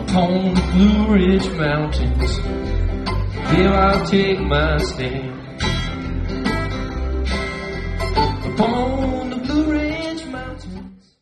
upon the Blue Ridge Mountains. Here I'll take my stand.